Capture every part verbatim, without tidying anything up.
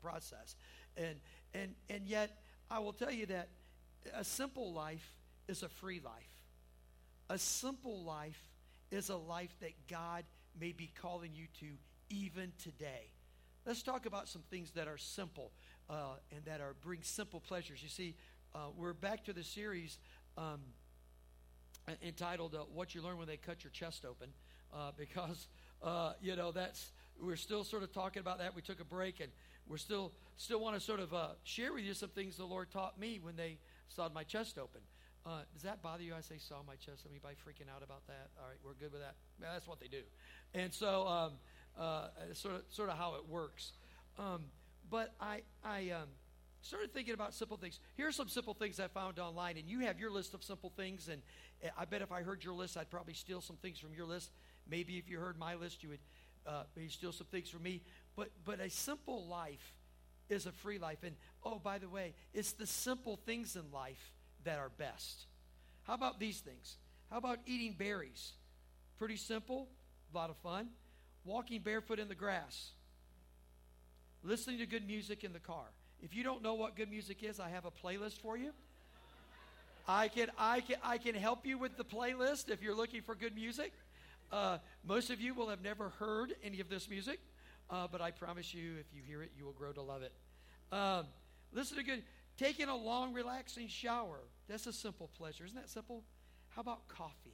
process. And, and, and yet, I will tell you that a simple life is a free life. A simple life is a life that God may be calling you to even today. Let's talk about some things that are simple uh, and that are bring simple pleasures. You see, uh, we're back to the series um, entitled uh, "What You Learn When They Cut Your Chest Open," uh, because uh, you know that's we're still sort of talking about that. We took a break, and we're still still want to sort of uh, share with you some things the Lord taught me when they sawed my chest open. Uh, does that bother you? I say saw my chest. Anybody freaking out about that? All right, we're good with that. Yeah, that's what they do, and so um, uh, sort of sort of how it works. Um, but I I um, started thinking about simple things. Here are some simple things I found online, and you have your list of simple things. And I bet if I heard your list, I'd probably steal some things from your list. Maybe if you heard my list, you would uh, maybe steal some things from me. But but a simple life is a free life. And oh, by the way, it's the simple things in life that are best. How about these things? How about eating berries? Pretty simple, a lot of fun. Walking barefoot in the grass. Listening to good music in the car. If you don't know what good music is, I have a playlist for you. I can I can I can help you with the playlist if you're looking for good music. Uh, most of you will have never heard any of this music, uh, but I promise you, if you hear it, you will grow to love it. Um, listen to good. Taking a long, relaxing shower. That's a simple pleasure. Isn't that simple? How about coffee?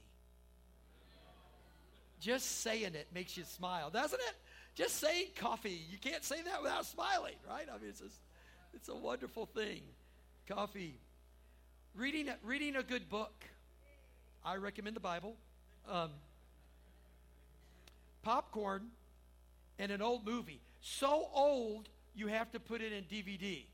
Just saying it makes you smile, doesn't it? Just saying coffee. You can't say that without smiling, right? I mean, it's just, it's a wonderful thing. Coffee. Reading, reading a good book. I recommend the Bible. Um, popcorn and an old movie. So old, you have to put it in D V D.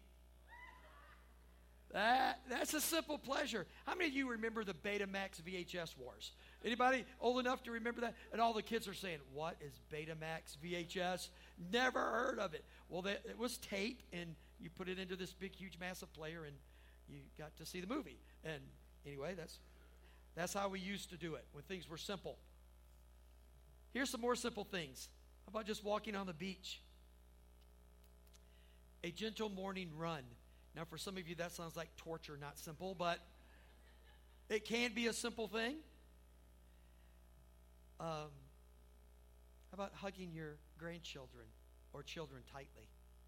That, that's a simple pleasure. How many of you remember the Betamax V H S wars? Anybody old enough to remember that? And all the kids are saying, what is Betamax V H S? Never heard of it. Well, that, it was tape, and you put it into this big, huge, massive player, and you got to see the movie. And anyway, that's that's how we used to do it when things were simple. Here's some more simple things. How about just walking on the beach? A gentle morning run. Now, for some of you, that sounds like torture, not simple, but it can be a simple thing. Um, how about hugging your grandchildren or children tightly?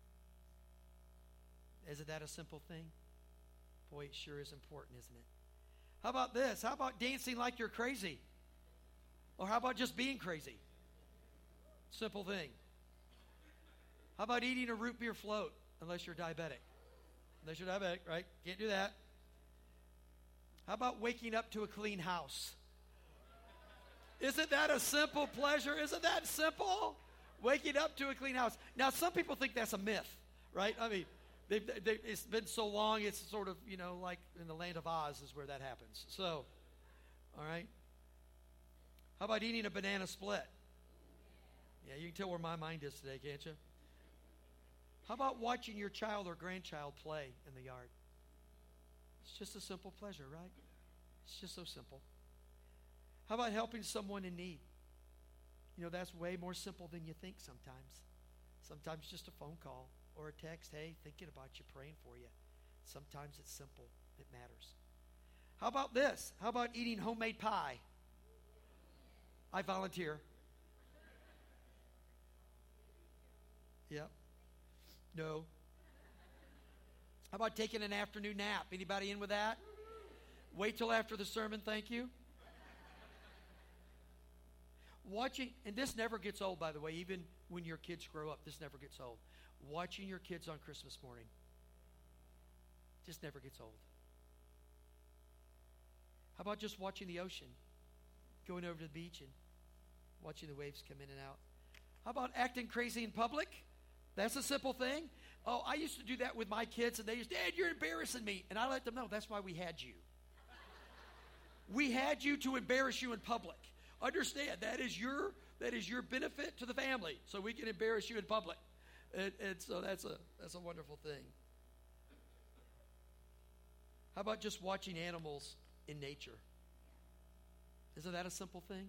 Isn't that a simple thing? Boy, it sure is important, isn't it? How about this? How about dancing like you're crazy? Or how about just being crazy? Simple thing. How about eating a root beer float, unless you're diabetic? Unless you're diabetic, right? Can't do that. How about waking up to a clean house? Isn't that a simple pleasure? Isn't that simple? Waking up to a clean house. Now, some people think that's a myth, right? I mean, they've, they've, it's been so long, it's sort of, you know, like in the land of Oz is where that happens. So, all right. How about eating a banana split? Yeah, you can tell where my mind is today, can't you? How about watching your child or grandchild play in the yard? It's just a simple pleasure, right? It's just so simple. How about helping someone in need? You know, that's way more simple than you think sometimes. Sometimes just a phone call or a text, hey, thinking about you, praying for you. Sometimes it's simple. It matters. How about this? How about eating homemade pie? I volunteer. Yep. No. How about taking an afternoon nap? Anybody in with that? Wait till after the sermon, thank you. Watching, and this never gets old, by the way, even when your kids grow up, this never gets old. Watching your kids on Christmas morning just never gets old. How about just watching the ocean? Going over to the beach and watching the waves come in and out. How about acting crazy in public? That's a simple thing. Oh, I used to do that with my kids, and they used, Dad, you're embarrassing me. And I let them know, that's why we had you. We had you to embarrass you in public. Understand, that is your that is your benefit to the family, so we can embarrass you in public. And, and so that's a that's a wonderful thing. How about just watching animals in nature? Isn't that a simple thing?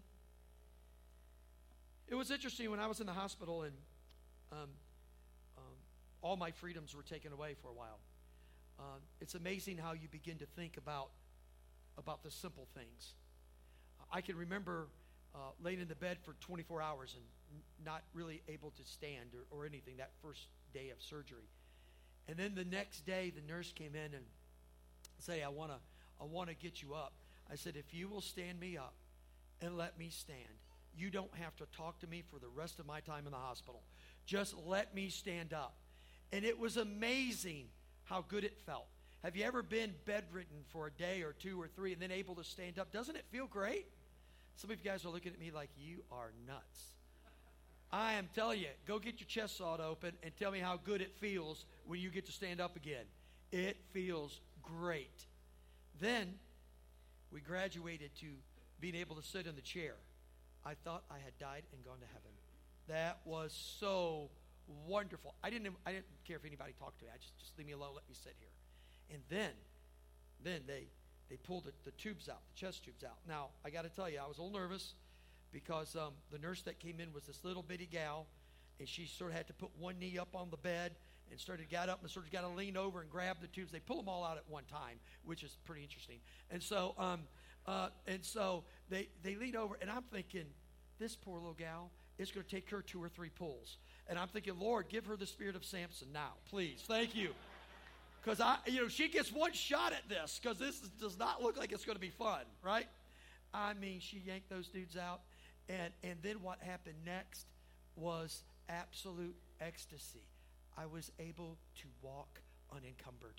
It was interesting when I was in the hospital, and um, um, all my freedoms were taken away for a while. Um, it's amazing how you begin to think about about the simple things. I can remember uh, laying in the bed for twenty-four hours and n- not really able to stand or, or anything that first day of surgery. And then the next day, the nurse came in and say, I want to I want to get you up. I said, if you will stand me up and let me stand, you don't have to talk to me for the rest of my time in the hospital. Just let me stand up. And it was amazing how good it felt. Have you ever been bedridden for a day or two or three and then able to stand up? Doesn't it feel great? Some of you guys are looking at me like you are nuts. I am telling you, go get your chest sawed open and tell me how good it feels when you get to stand up again. It feels great. Then we graduated to being able to sit in the chair. I thought I had died and gone to heaven. That was so wonderful. I didn't I didn't care if anybody talked to me. I just, just leave me alone, let me sit here. And then, then they they pulled the, the tubes out, the chest tubes out. Now, I got to tell you, I was a little nervous because um, the nurse that came in was this little bitty gal, and she sort of had to put one knee up on the bed and started got up and sort of got to lean over and grab the tubes. They pull them all out at one time, which is pretty interesting. And so, um, uh, and so they they lean over, and I'm thinking, this poor little gal is going to take her two or three pulls. And I'm thinking, Lord, give her the spirit of Samson now, please. Thank you. Because, I, you know, she gets one shot at this because this is, does not look like it's going to be fun, right? I mean, she yanked those dudes out. And, and then what happened next was absolute ecstasy. I was able to walk unencumbered.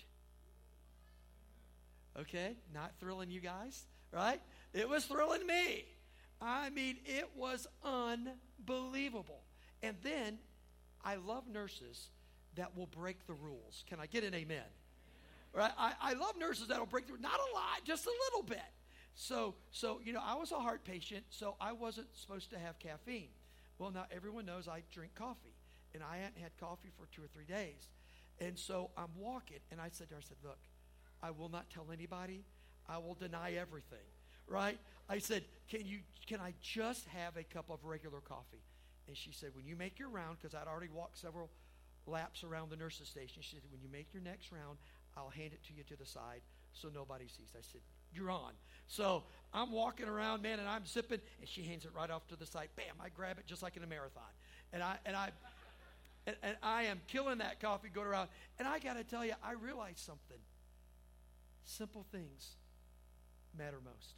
Okay? Not thrilling you guys, right? It was thrilling me. I mean, it was unbelievable. And then I love nurses that will break the rules. Can I get an amen? Right? I, I love nurses that will break the rules. Not a lot, just a little bit. So, so you know, I was a heart patient, so I wasn't supposed to have caffeine. Well, now everyone knows I drink coffee, and I hadn't had coffee for two or three days. And so I'm walking, and I said to her, I said, look, I will not tell anybody. I will deny everything, right? I said, can you? Can I just have a cup of regular coffee? And she said, when you make your round, because I'd already walked several laps around the nurse's station, she said, when you make your next round, I'll hand it to you to the side so nobody sees. I said, you're on. So I'm walking around, man, and I'm sipping, and she hands it right off to the side. Bam, I grab it just like in a marathon. And I and I and, and I am killing that coffee going around. And I got to tell you, I realized something. Simple things matter most.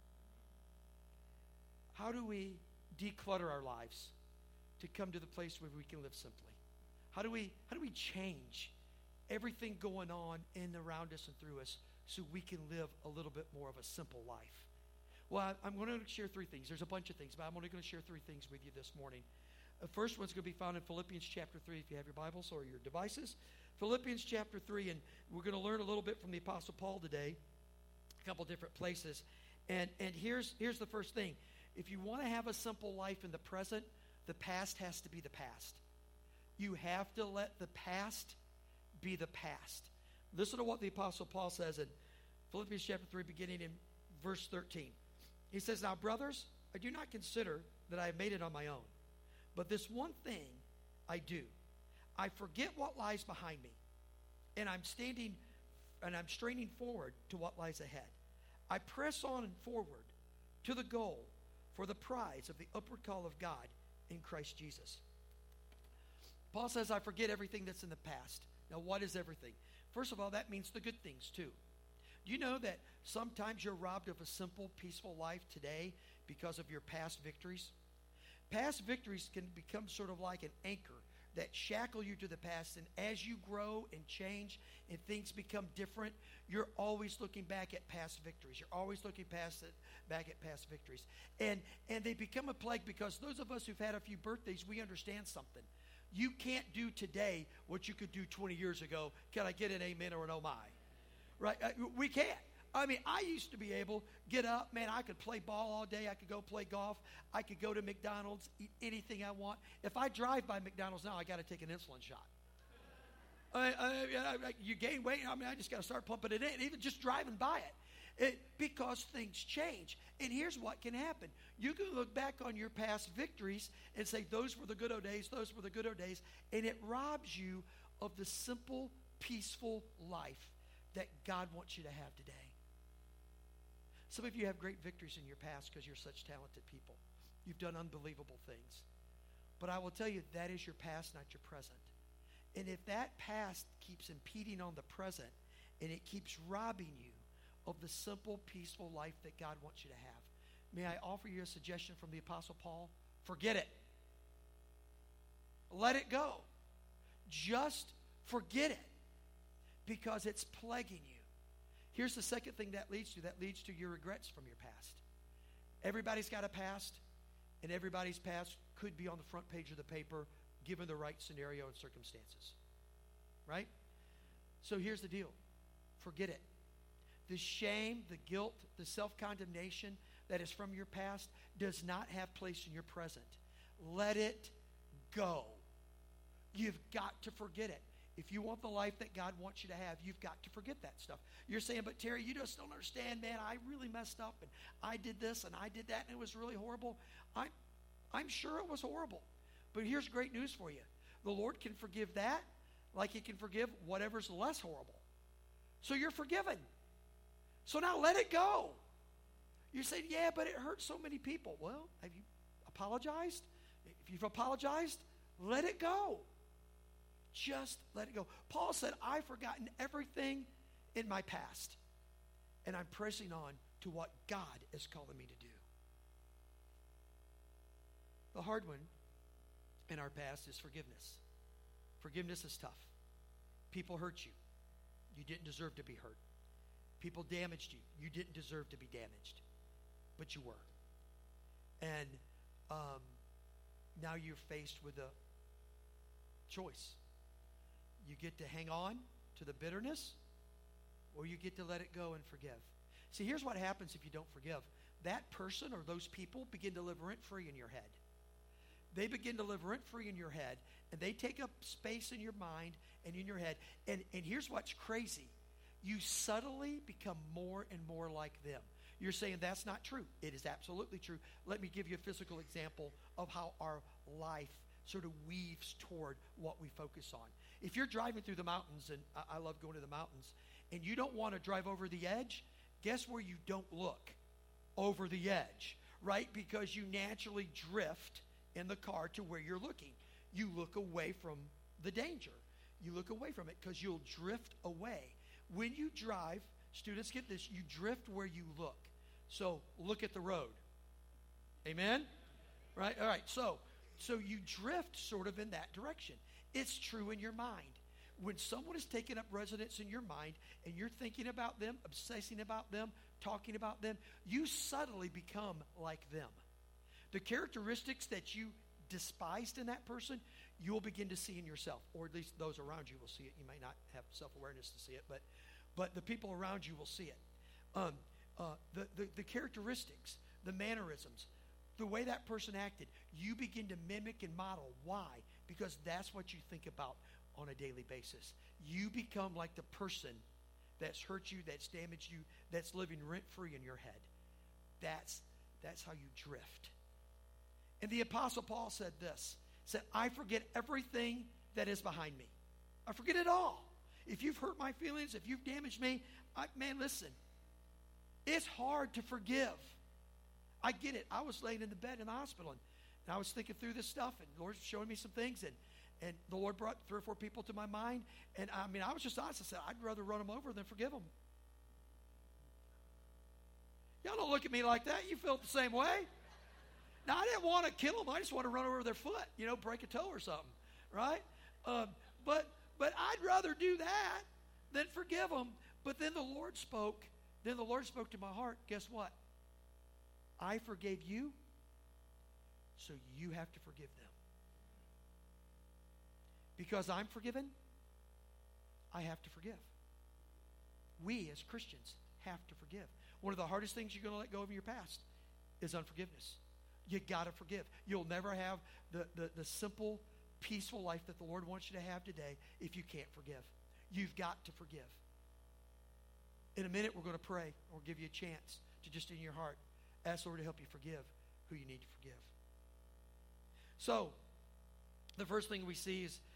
How do we declutter our lives to come to the place where we can live simply? How do we how do we change everything going on in and around us and through us so we can live a little bit more of a simple life? Well, I, I'm going to share three things. There's a bunch of things, but I'm only going to share three things with you this morning. The first one's going to be found in Philippians chapter three, if you have your Bibles or your devices. Philippians chapter three, and we're going to learn a little bit from the Apostle Paul today, a couple different places. And, and here's, here's the first thing. If you want to have a simple life in the present, the past has to be the past. You have to let the past be the past. Listen to what the Apostle Paul says in Philippians chapter three, beginning in verse thirteen. He says, now, brothers, I do not consider that I have made it on my own, but this one thing I do. I forget what lies behind me, and I'm standing and I'm straining forward to what lies ahead. I press on and forward to the goal for the prize of the upward call of God in Christ Jesus. Paul says, I forget everything that's in the past. Now, what is everything? First of all, that means the good things, too. Do you know that sometimes you're robbed of a simple, peaceful life today because of your past victories? Past victories can become sort of like an anchor that shackle you to the past, and as you grow and change and things become different, you're always looking back at past victories. You're always looking past it, back at past victories. And, and they become a plague because those of us who've had a few birthdays, we understand something. You can't do today what you could do twenty years ago. Can I get an amen or an oh my? Right? Uh, we can't. I mean, I used to be able to get up, man, I could play ball all day. I could go play golf. I could go to McDonald's, eat anything I want. If I drive by McDonald's now, I got to take an insulin shot. I, I, I, you gain weight, I mean, I just got to start pumping it in, even just driving by it. It, because things change. And here's what can happen. You can look back on your past victories and say, those were the good old days, those were the good old days, and it robs you of the simple, peaceful life that God wants you to have today. Some of you have great victories in your past because you're such talented people. You've done unbelievable things. But I will tell you, that is your past, not your present. And if that past keeps impeding on the present, and it keeps robbing you of the simple, peaceful life that God wants you to have, may I offer you a suggestion from the Apostle Paul? Forget it. Let it go. Just forget it, because it's plaguing you. Here's the second thing that leads to. That leads to your regrets from your past. Everybody's got a past, and everybody's past could be on the front page of the paper given the right scenario and circumstances. Right? So here's the deal. Forget it. The shame, the guilt, the self-condemnation that is from your past does not have place in your present. Let it go. You've got to forget it. If you want the life that God wants you to have, you've got to forget that stuff. You're saying, but Terry, you just don't understand, man. I really messed up, and I did this, and I did that, and it was really horrible. I, I'm sure it was horrible. But here's great news for you. The Lord can forgive that like he can forgive whatever's less horrible. So you're forgiven. So now let it go. You're saying, yeah, but it hurts so many people. Well, have you apologized? If you've apologized, let it go. Just let it go. Paul said, I've forgotten everything in my past, and I'm pressing on to what God is calling me to do. The hard one in our past is forgiveness. Forgiveness is tough. People hurt you. You didn't deserve to be hurt. People damaged you. You didn't deserve to be damaged, but you were. And um, now you're faced with a choice. You get to hang on to the bitterness, or you get to let it go and forgive. See, here's what happens if you don't forgive. That person or those people begin to live rent-free in your head. They begin to live rent-free in your head, and they take up space in your mind and in your head. And, and here's what's crazy. You subtly become more and more like them. You're saying that's not true. It is absolutely true. Let me give you a physical example of how our life sort of weaves toward what we focus on. If you're driving through the mountains, and I, I love going to the mountains, and you don't want to drive over the edge, guess where you don't look? Over the edge, right? Because you naturally drift in the car to where you're looking. You look away from the danger. You look away from it because you'll drift away. When you drive, students get this, you drift where you look. So look at the road. Amen? Right? All right. So, so you drift sort of in that direction. It's true in your mind. When someone has taken up residence in your mind and you're thinking about them, obsessing about them, talking about them, you subtly become like them. The characteristics that you despised in that person, you'll begin to see in yourself, or at least those around you will see it. You may not have self-awareness to see it, but but the people around you will see it. Um, uh, the, the, the characteristics, the mannerisms, the way that person acted, you begin to mimic and model. Why? Because that's what you think about on a daily basis. You become like the person that's hurt you, that's damaged you, that's living rent-free in your head. That's, that's how you drift. And the Apostle Paul said this, said, I forget everything that is behind me. I forget it all. If you've hurt my feelings, if you've damaged me, I, man, listen, it's hard to forgive. I get it. I was laying in the bed in the hospital, and, and I was thinking through this stuff, and the Lord's showing me some things, and, and the Lord brought three or four people to my mind, and I mean, I was just honest. I said, I'd rather run them over than forgive them. Y'all don't look at me like that. You felt the same way. Now, I didn't want to kill them. I just want to run over their foot, you know, break a toe or something, right? Um, but but I'd rather do that than forgive them. But then the Lord spoke. Then the Lord spoke to my heart. Guess what? I forgave you, so you have to forgive them. Because I'm forgiven, I have to forgive. We as Christians have to forgive. One of the hardest things you're going to let go of in your past is unforgiveness. You got to forgive. You'll never have the, the, the simple, peaceful life that the Lord wants you to have today if you can't forgive. You've got to forgive. In a minute, we're going to pray. We'll give you a chance to just in your heart ask the Lord to help you forgive who you need to forgive. So, the first thing we see is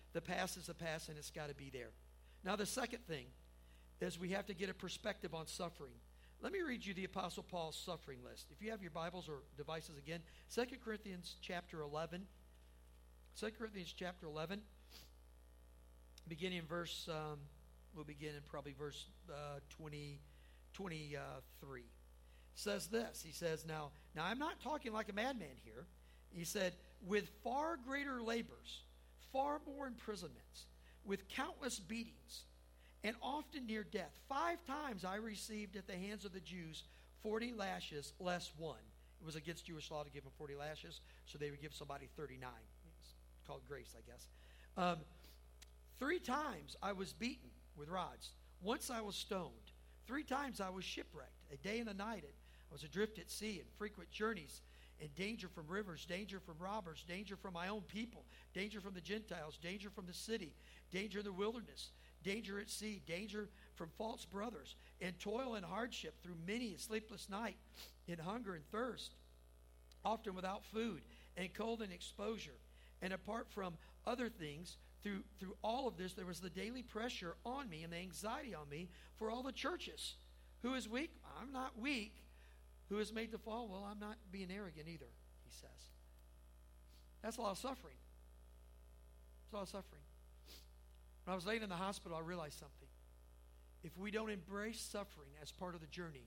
the past is the past, and it's got to be there. Now, the second thing is we have to get a perspective on suffering. Let me read you the Apostle Paul's suffering list. If you have your Bibles or devices again, Second Corinthians chapter eleven. Second Corinthians chapter eleven, beginning in verse, um, we'll begin in probably verse uh, twenty, twenty-three. Says this. He says, now, now I'm not talking like a madman here. He said, with far greater labors, far more imprisonments, with countless beatings, and often near death. Five times I received at the hands of the Jews forty lashes less one. It was against Jewish law to give them forty lashes, so they would give somebody thirty-nine. It's called grace, I guess. Um, three times I was beaten with rods. Once I was stoned. Three times I was shipwrecked. A day and a night I was adrift at sea in frequent journeys, in danger from rivers, danger from robbers, danger from my own people, danger from the Gentiles, danger from the city, danger in the wilderness, danger at sea, danger from false brothers, and toil and hardship through many a sleepless night, in hunger and thirst, often without food, and cold and exposure. And apart from other things, through through all of this, there was the daily pressure on me and the anxiety on me for all the churches. Who is weak? I'm not weak. Who is made to fall? Well, I'm not being arrogant either, he says. That's a lot of suffering. It's a lot of suffering. When I was laying in the hospital, I realized something. If we don't embrace suffering as part of the journey,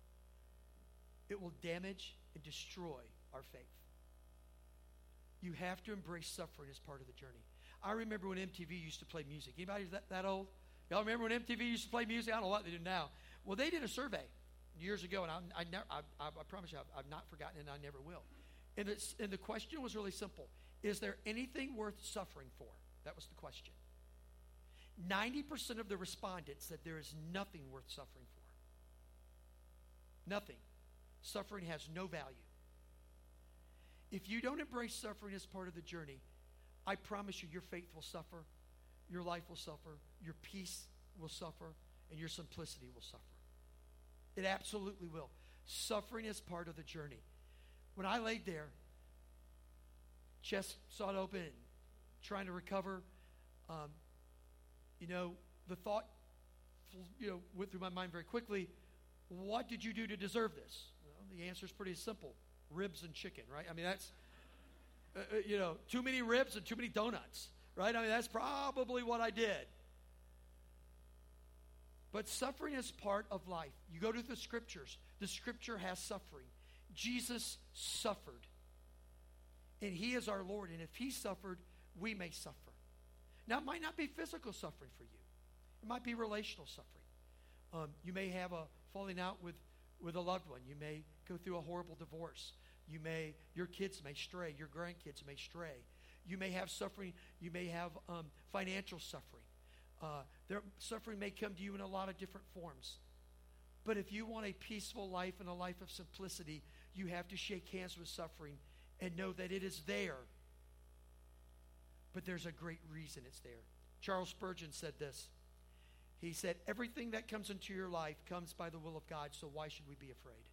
it will damage and destroy our faith. You have to embrace suffering as part of the journey. I remember when M T V used to play music. Anybody that, that old? Y'all remember when M T V used to play music? I don't know what they do now. Well, they did a survey years ago, and I, I, never, I, I, I promise you I've, I've not forgotten it, and I never will. And, it's, and the question was really simple. Is there anything worth suffering for? That was the question. ninety percent of the respondents said there is nothing worth suffering for. Nothing. Suffering has no value. If you don't embrace suffering as part of the journey, I promise you your faith will suffer, your life will suffer, your peace will suffer, and your simplicity will suffer. It absolutely will. Suffering is part of the journey. When I laid there, chest sawed open, trying to recover, um, you know, the thought, you know, went through my mind very quickly. What did you do to deserve this? Well, the answer is pretty simple: ribs and chicken, right? I mean, that's, uh, you know, too many ribs and too many donuts, right? I mean, that's probably what I did. But suffering is part of life. You go to the scriptures. The scripture has suffering. Jesus suffered. And he is our Lord. And if he suffered, we may suffer. Now, it might not be physical suffering for you. It might be relational suffering. Um, you may have a falling out with, with a loved one. You may go through a horrible divorce. You may, your kids may stray. Your grandkids may stray. You may have suffering. You may have um, financial suffering. Uh, their suffering may come to you in a lot of different forms. But if you want a peaceful life and a life of simplicity, you have to shake hands with suffering and know that it is there. But there's a great reason it's there. Charles Spurgeon said this. He said, everything that comes into your life comes by the will of God, so why should we be afraid?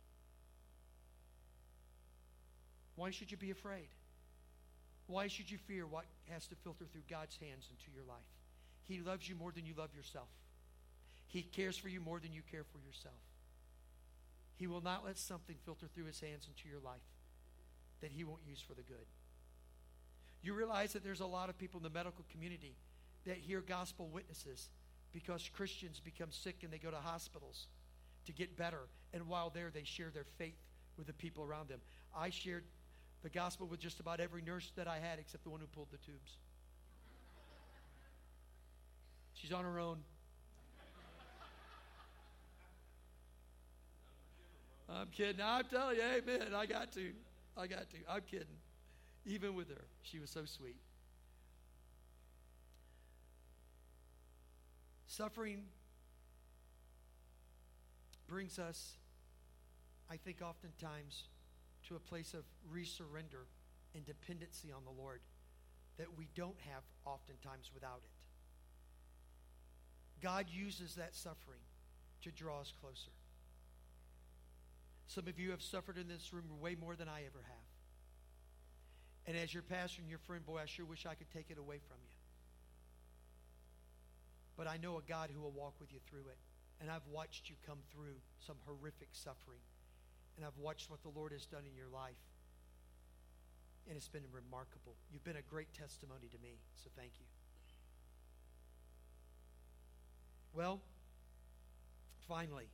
Why should you be afraid? Why should you fear what has to filter through God's hands into your life? He loves you more than you love yourself. He cares for you more than you care for yourself. He will not let something filter through his hands into your life that he won't use for the good. You realize that there's a lot of people in the medical community that hear gospel witnesses because Christians become sick and they go to hospitals to get better. And while there, they share their faith with the people around them. I shared the gospel with just about every nurse that I had except the one who pulled the tubes. She's on her own. I'm kidding. I'm telling you, amen. I got to. I got to. I'm kidding. Even with her, she was so sweet. Suffering brings us, I think, oftentimes to a place of resurrender and dependency on the Lord that we don't have oftentimes without it. God uses that suffering to draw us closer. Some of you have suffered in this room way more than I ever have. And as your pastor and your friend, boy, I sure wish I could take it away from you. but I know a God who will walk with you through it. And I've watched you come through some horrific suffering. And I've watched what the Lord has done in your life. And it's been remarkable. You've been a great testimony to me, so thank you. Well, finally,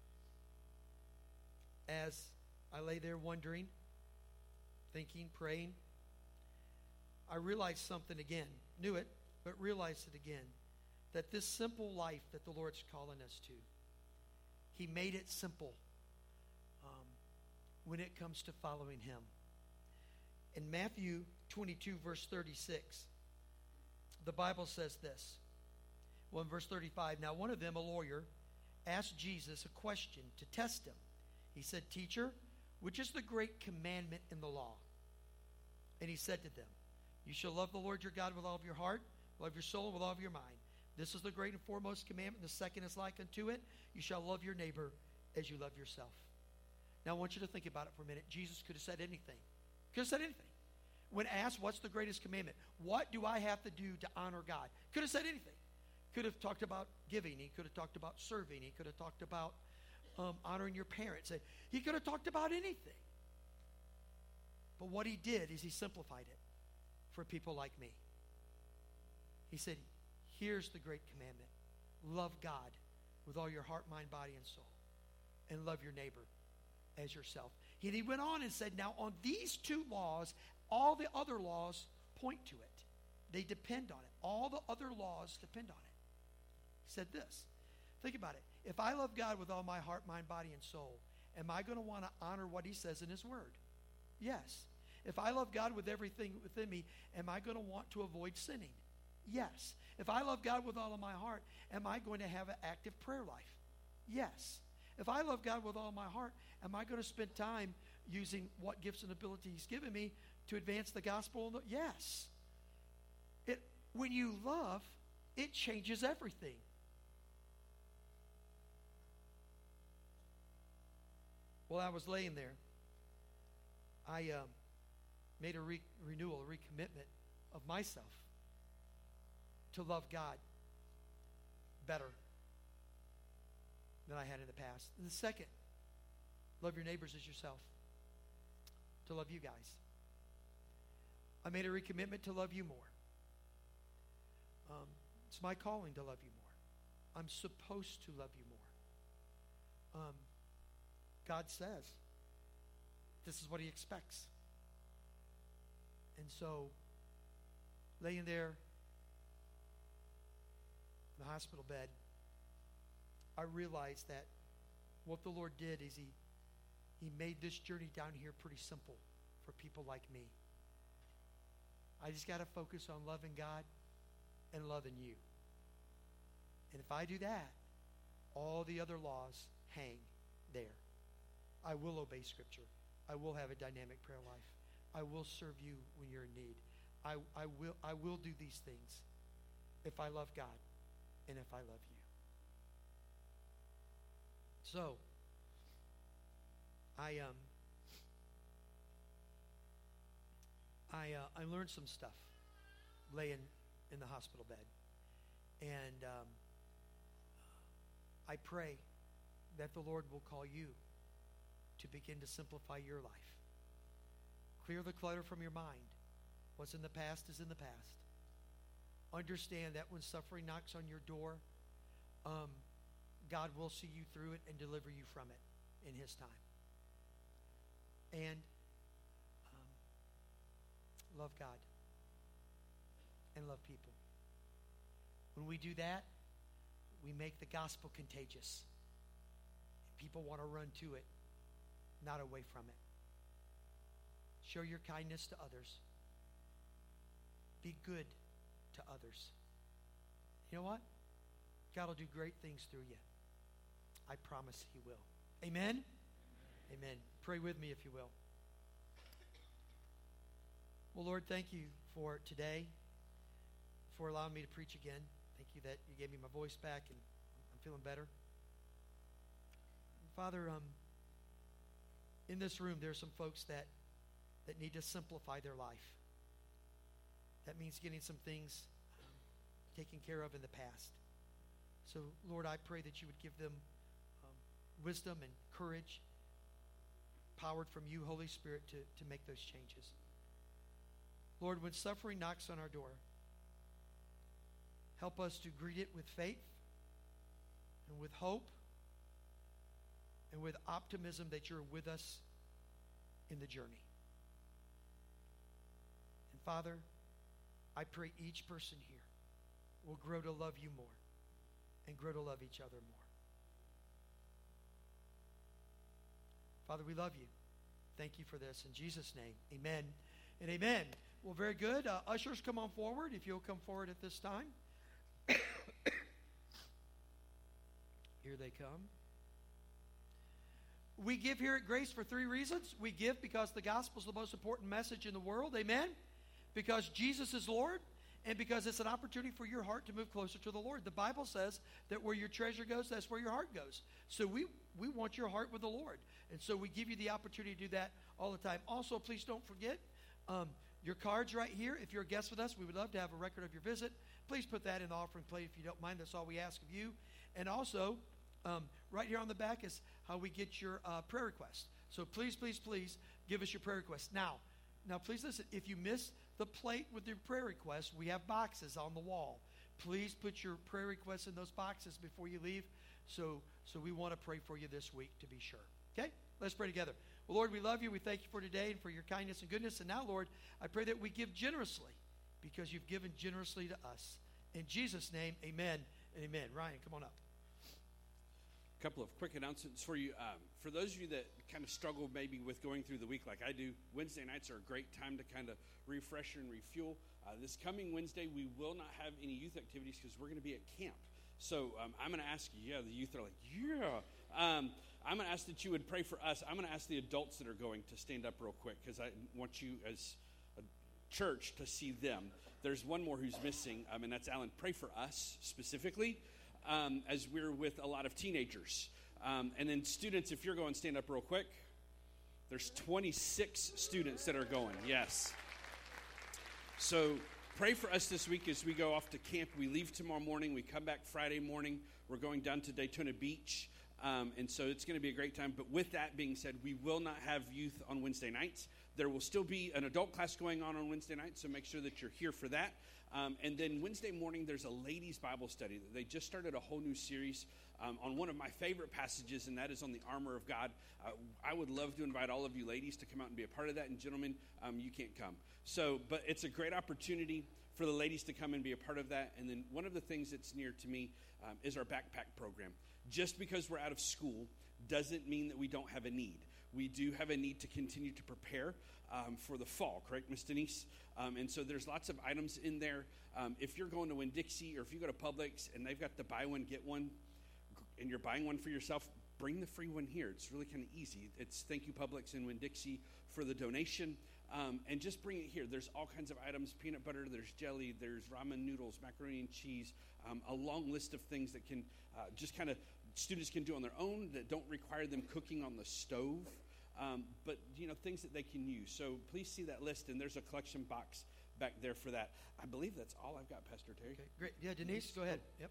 as I lay there wondering, thinking, praying, I realized something again. Knew it, but realized it again. That this simple life that the Lord's calling us to, He made it simple um, when it comes to following Him. In Matthew twenty-two, verse thirty-six, the Bible says this. Well, in verse thirty-five, now one of them, a lawyer, asked Jesus a question to test Him. He said, Teacher, which is the great commandment in the law? And He said to them, You shall love the Lord your God with all of your heart, love your soul, and with all of your mind. This is the great and foremost commandment. The second is like unto it. You shall love your neighbor as you love yourself. Now, I want you to think about it for a minute. Jesus could have said anything. Could have said anything. When asked, what's the greatest commandment? What do I have to do to honor God? Could have said anything. Could have talked about giving. He could have talked about serving. He could have talked about um, honoring your parents. He could have talked about anything. But what He did is He simplified it for people like me. He said, here's the great commandment. Love God with all your heart, mind, body, and soul. And love your neighbor as yourself. And He went on and said, now on these two laws, all the other laws point to it. They depend on it. All the other laws depend on it. He said this. Think about it. If I love God with all my heart, mind, body, and soul, am I going to want to honor what He says in His Word? Yes. If I love God with everything within me, am I going to want to avoid sinning? Yes. If I love God with all of my heart, am I going to have an active prayer life? Yes. If I love God with all my heart, am I going to spend time using what gifts and abilities He's given me to advance the gospel? Yes. It, when you love, it changes everything. While I was laying there, I um, made a re- renewal, a recommitment of myself to love God better than I had in the past. And the second, love your neighbors as yourself. To love you guys. I made a recommitment to love you more. Um, it's my calling to love you more. I'm supposed to love you more. Um, God says this is what He expects. And so, laying there in the hospital bed, I realized that what the Lord did is He He made this journey down here pretty simple for people like me. I just got to focus on loving God and loving you. And if I do that, all the other laws hang there. I will obey Scripture. I will have a dynamic prayer life. I will serve you when you're in need. I, I will I will do these things if I love God and if I love you. So, I um I uh, I learned some stuff laying in the hospital bed, and um, I pray that the Lord will call you to begin to simplify your life. Clear the clutter from your mind. What's in the past is in the past. Understand that when suffering knocks on your door, um, God will see you through it and deliver you from it in His time. And um, love God and love people. When we do that, we make the gospel contagious. People want to run to it, not away from it. Show your kindness to others. Be good to others. You know what? God will do great things through you. I promise He will. Amen? Amen. Amen. Pray with me if you will. Well, Lord, thank you for today, for allowing me to preach again. Thank you that you gave me my voice back and I'm feeling better. Father, um, in this room, there are some folks that, that need to simplify their life. That means getting some things um, taken care of in the past. So, Lord, I pray that you would give them um, wisdom and courage, powered from you, Holy Spirit, to, to make those changes. Lord, when suffering knocks on our door, help us to greet it with faith and with hope and with optimism that you're with us in the journey. And Father, I pray each person here will grow to love you more and grow to love each other more. Father, we love you. Thank you for this. In Jesus' name, amen and amen. Well, very good. Uh, ushers, come on forward if you'll come forward at this time. Here they come. We give here at Grace for three reasons. We give because the gospel is the most important message in the world. Amen. Because Jesus is Lord, and because it's an opportunity for your heart to move closer to the Lord. The Bible says that where your treasure goes, that's where your heart goes. So we, we want your heart with the Lord. And so we give you the opportunity to do that all the time. Also, please don't forget um, your cards right here. If you're a guest with us, we would love to have a record of your visit. Please put that in the offering plate if you don't mind. That's all we ask of you. And also, um, right here on the back is how we get your uh, prayer requests. So please, please, please give us your prayer requests. Now, now please listen. If you miss the plate with your prayer requests, we have boxes on the wall. Please put your prayer requests in those boxes before you leave. So, so we want to pray for you this week to be sure. Okay? Let's pray together. Well, Lord, we love you. We thank you for today and for your kindness and goodness. And now, Lord, I pray that we give generously because you've given generously to us. In Jesus' name, amen and amen. Ryan, come on up. A couple of quick announcements for you. Um, for those of you that kind of struggle maybe with going through the week like I do, Wednesday nights are a great time to kind of refresh and refuel. Uh, this coming Wednesday, we will not have any youth activities because we're going to be at camp. So um, I'm going to ask you, yeah, the youth are like, yeah. Um, I'm going to ask that you would pray for us. I'm going to ask the adults that are going to stand up real quick because I want you as a church to see them. There's one more who's missing, um, and that's Alan. Pray for us specifically um, as we're with a lot of teenagers. Um, and then students, if you're going, stand up real quick. There's twenty-six students that are going, yes. So pray for us this week as we go off to camp. We leave tomorrow morning. We come back Friday morning. We're going down to Daytona Beach. Um, and so it's going to be a great time. But with that being said, we will not have youth on Wednesday nights. There will still be an adult class going on on Wednesday night, so make sure that you're here for that. Um, and then Wednesday morning, there's a ladies' Bible study. They just started a whole new series um, on one of my favorite passages, and that is on the armor of God. Uh, I would love to invite all of you ladies to come out and be a part of that. And gentlemen, um, you can't come. So, but it's a great opportunity for the ladies to come and be a part of that. And then one of the things that's near to me um, is our backpack program. Just because we're out of school doesn't mean that we don't have a need. We do have a need to continue to prepare um, for the fall, correct, Miss Denise? Um, and so there's lots of items in there. Um, if you're going to Winn-Dixie or if you go to Publix and they've got the buy one, get one, and you're buying one for yourself, bring the free one here. It's really kind of easy. It's thank you, Publix and Winn-Dixie, for the donation. Um, and just bring it here. There's all kinds of items, peanut butter, there's jelly, there's ramen noodles, macaroni and cheese, um, a long list of things that can uh, just kind of students can do on their own that don't require them cooking on the stove, um, but, you know, things that they can use. So please see that list, and there's a collection box back there for that. I believe that's all I've got, Pastor Terry. Okay, great. Yeah, Denise, go ahead. Yep.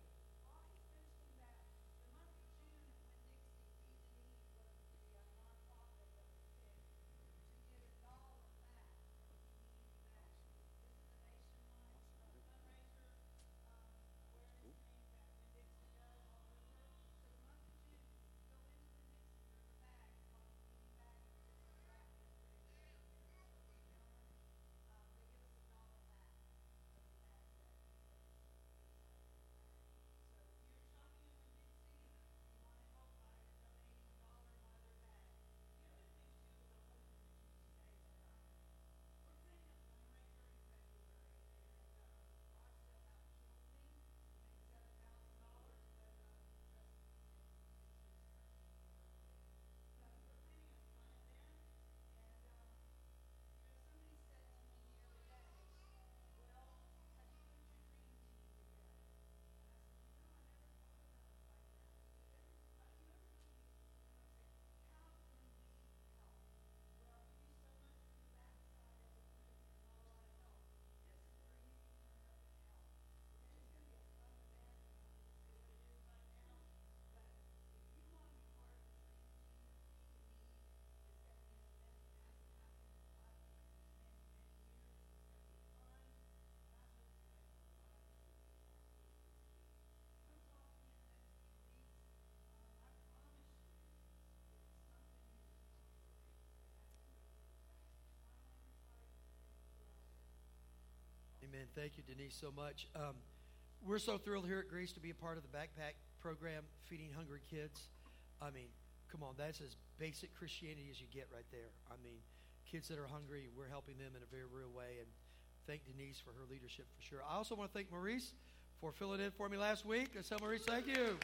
Amen. Thank you, Denise, so much. Um, we're so thrilled here at Grace to be a part of the backpack program, feeding hungry kids. I mean, come on, that's as basic Christianity as you get right there. I mean, kids that are hungry, we're helping them in a very real way. And thank Denise for her leadership for sure. I also want to thank Maurice for filling in for me last week. Let's tell Maurice thank you.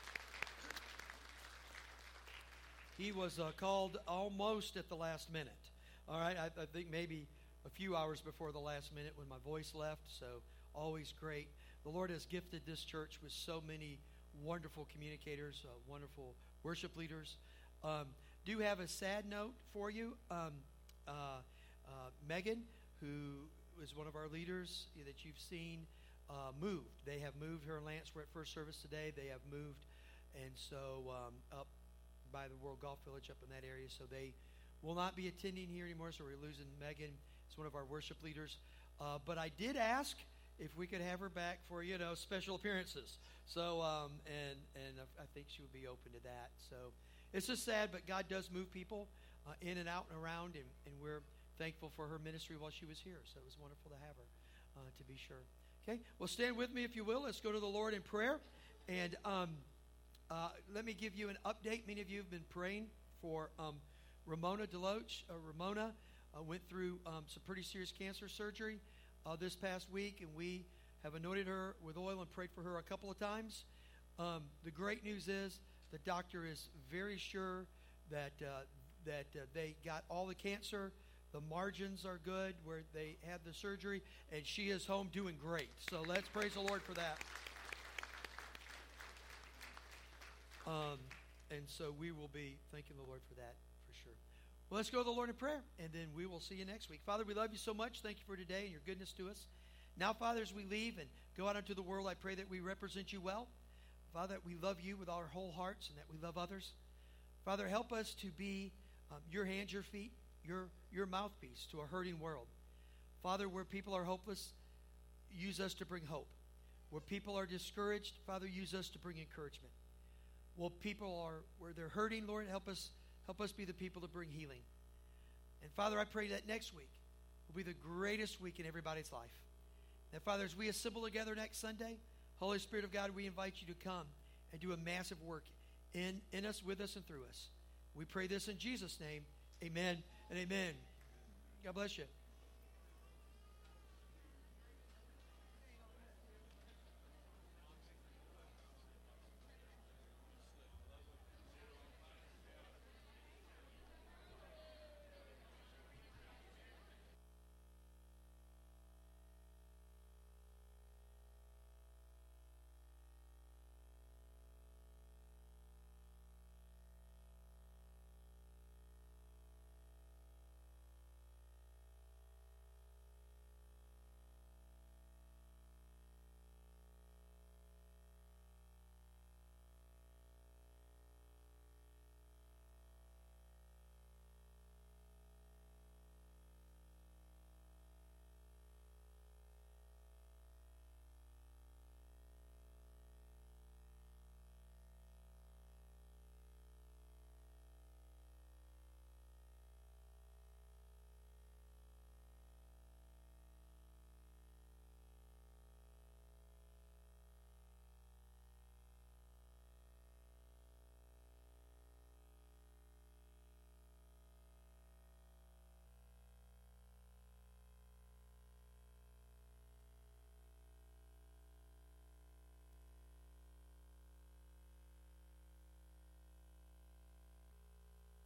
He was uh, called almost at the last minute. All right, I, I think maybe a few hours before the last minute when my voice left, so always great. The Lord has gifted this church with so many wonderful communicators, uh, wonderful worship leaders. Um, do have a sad note for you. Um, uh, uh, Megan, who is one of our leaders that you've seen, uh, moved. They have moved. Her and Lance were at first service today. They have moved, and so um, up by the World Golf Village up in that area, so they will not be attending here anymore, so we're losing Megan. It's one of our worship leaders. Uh, but I did ask if we could have her back for, you know, special appearances. So, um, and and I think she would be open to that. So it's just sad, but God does move people uh, in and out and around, and, and we're thankful for her ministry while she was here. So it was wonderful to have her, uh, to be sure. Okay, well, stand with me if you will. Let's go to the Lord in prayer. And um, uh, let me give you an update. Many of you have been praying for um, Ramona Deloach. Uh, Ramona uh, went through um, some pretty serious cancer surgery uh, this past week, and we have anointed her with oil and prayed for her a couple of times. Um, the great news is the doctor is very sure that uh, that uh, they got all the cancer. The margins are good where they had the surgery, and she is home doing great. So let's praise the Lord for that. Um, and so we will be thanking the Lord for that for sure. Well, let's go to the Lord in prayer, and then we will see you next week. Father, we love you so much. Thank you for today and your goodness to us. Now, Father, as we leave and go out into the world, I pray that we represent you well. Father, that we love you with our whole hearts and that we love others. Father, help us to be um, your hands, your feet, your, your mouthpiece to a hurting world. Father, where people are hopeless, use us to bring hope. Where people are discouraged, Father, use us to bring encouragement. Well, people are where they're hurting, Lord, help us help us be the people to bring healing. And Father, I pray that next week will be the greatest week in everybody's life. And Father, as we assemble together next Sunday, Holy Spirit of God, we invite you to come and do a massive work in, in us, with us, and through us. We pray this in Jesus' name. Amen and amen. God bless you.